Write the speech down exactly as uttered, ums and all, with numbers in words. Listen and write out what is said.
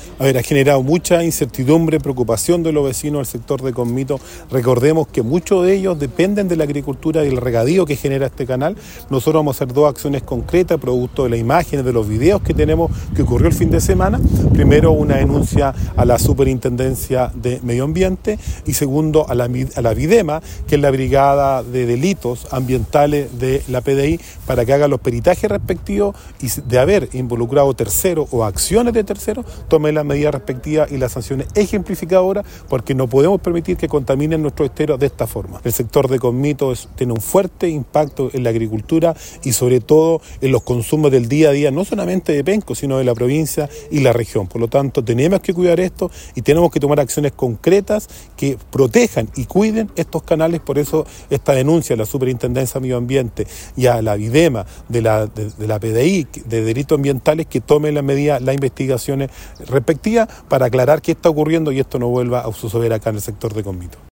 A ver, ha generado mucha incertidumbre, preocupación de los vecinos del sector de Conmito. Recordemos que muchos de ellos dependen de la agricultura y el regadío que genera este canal. Nosotros vamos a hacer dos acciones concretas, producto de las imágenes, de los videos que tenemos que ocurrió el fin de semana. Primero, una denuncia a la Superintendencia de Medio Ambiente y segundo, a la, a la Videma, que es la Brigada de Delitos Ambientales de la P D I, para que haga los peritajes respectivos y de haber involucrado terceros o acciones de terceros, tome las medidas respectivas y las sanciones ejemplificadoras, porque no podemos permitir que contaminen nuestros esteros de esta forma. El sector de Conmito es, tiene un fuerte impacto en la agricultura y sobre todo en los consumos del día a día, no solamente de Penco, sino de la provincia y la región. Por lo tanto, tenemos que cuidar esto y tenemos que tomar acciones concretas que protejan y cuiden estos canales. Por eso esta denuncia a la Superintendencia de Medio Ambiente y a la Videma de la, de, de la P D I de delitos ambientales, que tomen las medidas, las investigaciones respectivas para aclarar qué está ocurriendo y esto no vuelva a suceder acá en el sector de Conmito.